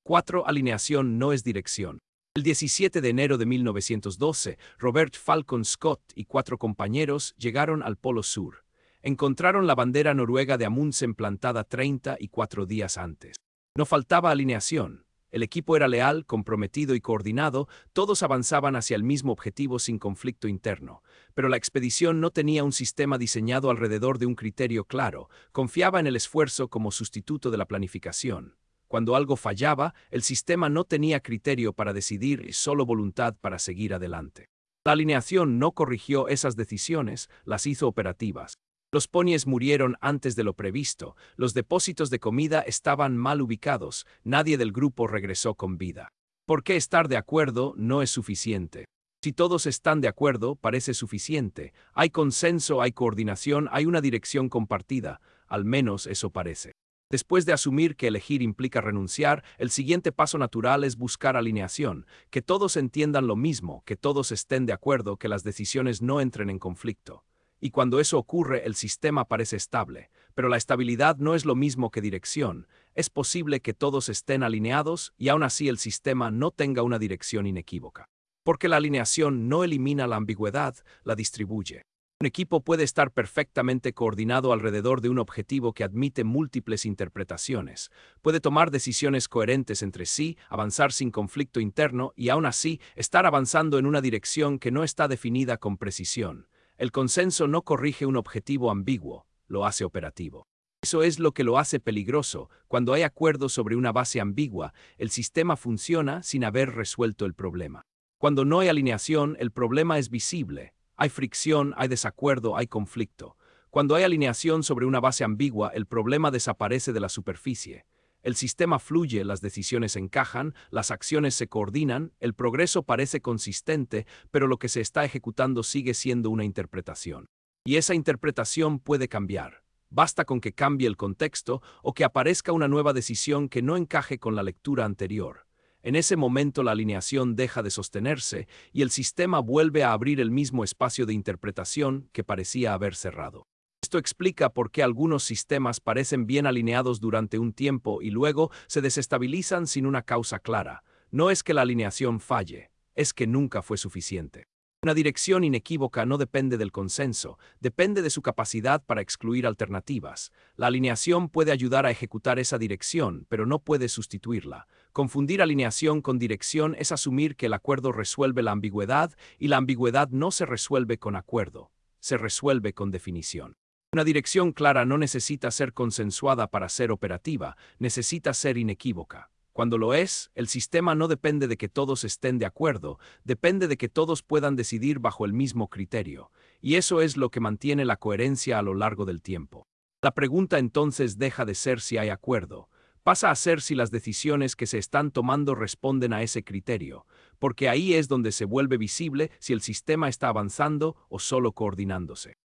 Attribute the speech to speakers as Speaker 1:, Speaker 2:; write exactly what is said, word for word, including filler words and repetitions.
Speaker 1: cuatro. Alineación no es dirección. El diecisiete de enero de mil novecientos doce, Robert Falcon Scott y cuatro compañeros llegaron al Polo Sur. Encontraron la bandera noruega de Amundsen plantada treinta y cuatro días antes. No faltaba alineación. El equipo era leal, comprometido y coordinado, todos avanzaban hacia el mismo objetivo sin conflicto interno. Pero la expedición no tenía un sistema diseñado alrededor de un criterio claro, confiaba en el esfuerzo como sustituto de la planificación. Cuando algo fallaba, el sistema no tenía criterio para decidir y solo voluntad para seguir adelante. La alineación no corrigió esas decisiones, las hizo operativas. Los ponies murieron antes de lo previsto, los depósitos de comida estaban mal ubicados, nadie del grupo regresó con vida. ¿Por qué estar de acuerdo no es suficiente? Si todos están de acuerdo, parece suficiente. Hay consenso, hay coordinación, hay una dirección compartida, al menos eso parece. Después de asumir que elegir implica renunciar, el siguiente paso natural es buscar alineación, que todos entiendan lo mismo, que todos estén de acuerdo, que las decisiones no entren en conflicto. Y cuando eso ocurre, el sistema parece estable, pero la estabilidad no es lo mismo que dirección. Es posible que todos estén alineados y aún así el sistema no tenga una dirección inequívoca. Porque la alineación no elimina la ambigüedad, la distribuye. Un equipo puede estar perfectamente coordinado alrededor de un objetivo que admite múltiples interpretaciones. Puede tomar decisiones coherentes entre sí, avanzar sin conflicto interno y aún así estar avanzando en una dirección que no está definida con precisión. El consenso no corrige un objetivo ambiguo, lo hace operativo. Eso es lo que lo hace peligroso. Cuando hay acuerdo sobre una base ambigua, el sistema funciona sin haber resuelto el problema. Cuando no hay alineación, el problema es visible. Hay fricción, hay desacuerdo, hay conflicto. Cuando hay alineación sobre una base ambigua, el problema desaparece de la superficie. El sistema fluye, las decisiones encajan, las acciones se coordinan, el progreso parece consistente, pero lo que se está ejecutando sigue siendo una interpretación. Y esa interpretación puede cambiar. Basta con que cambie el contexto o que aparezca una nueva decisión que no encaje con la lectura anterior. En ese momento la alineación deja de sostenerse y el sistema vuelve a abrir el mismo espacio de interpretación que parecía haber cerrado. Esto explica por qué algunos sistemas parecen bien alineados durante un tiempo y luego se desestabilizan sin una causa clara. No es que la alineación falle, es que nunca fue suficiente. Una dirección inequívoca no depende del consenso, depende de su capacidad para excluir alternativas. La alineación puede ayudar a ejecutar esa dirección, pero no puede sustituirla. Confundir alineación con dirección es asumir que el acuerdo resuelve la ambigüedad y la ambigüedad no se resuelve con acuerdo, se resuelve con definición. Una dirección clara no necesita ser consensuada para ser operativa, necesita ser inequívoca. Cuando lo es, el sistema no depende de que todos estén de acuerdo, depende de que todos puedan decidir bajo el mismo criterio, y eso es lo que mantiene la coherencia a lo largo del tiempo. La pregunta entonces deja de ser si hay acuerdo, pasa a ser si las decisiones que se están tomando responden a ese criterio, porque ahí es donde se vuelve visible si el sistema está avanzando o solo coordinándose.